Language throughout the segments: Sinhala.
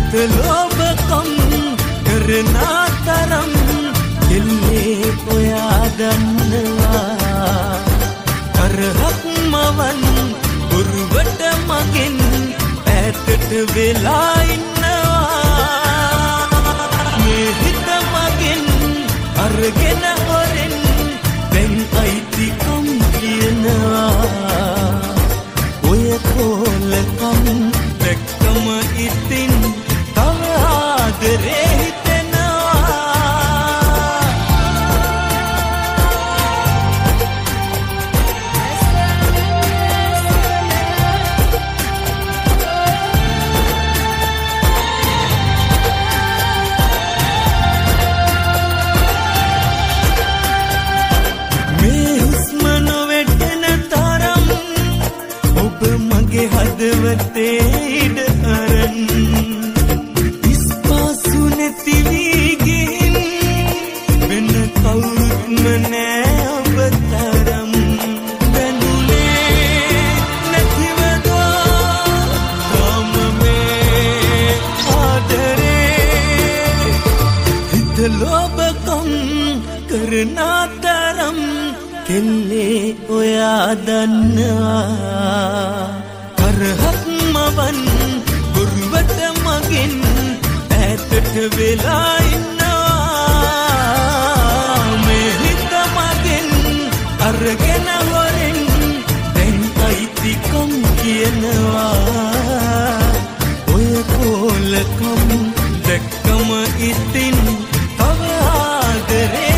හිත ලෝභකම් කරන තරම් කෙල්ලේ ඔයා දන්නවා කරහක් මවන් බොරුවට මගෙන් ඈතට වෙලා ඉන්නවා මේ හිත මගෙන් අරගෙන හොරෙන් දැන් අයිතිකම් කියනවා ඔය කොලකම් දැක්කම ඉතින් තව ආදරේ හදවතේ ඉඩ අරන් ඉස්පාසු නැති වී ගින් වෙන කවුරුත්ම නෑ ඔබ තරම් බැඳුනේ නැතිවද තාම මේ ආදරේ හිත ලෝභකම් කරන තරම් කෙල්ලේ ඔයා දන්නවා කරහක් මවන් බොරුවට මගෙන් ඈතට වෙලා ඉන්නවා මේ හිත මගෙන් අරගෙන හොරෙන් දැන් අයිතිකම් කියනවා ඔය කොලකම් දැක්කම ඉතින් තව ආදරේ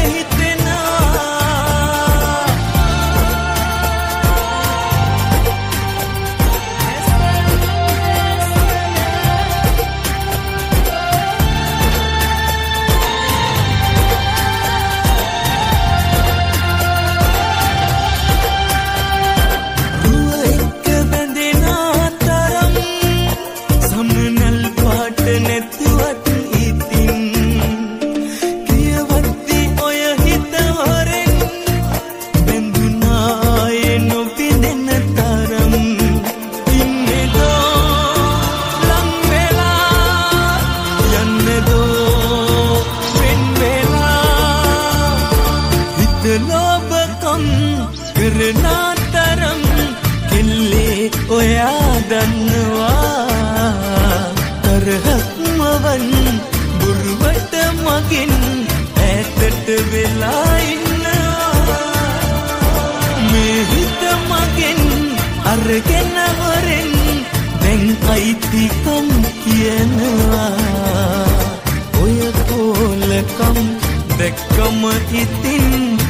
ලෝභකම් කරන තරම් කෙල්ලේ ඔයා දන්නවා කරහක් මවන් බොරුවට මගෙන් ඈතට වෙලා ඉන්නවා මේ හිත මගෙන් අරගෙන හොරෙන් දැන් අයිතිකම් කියනවා ඔය කොලකම් දැක්කම ඉතින්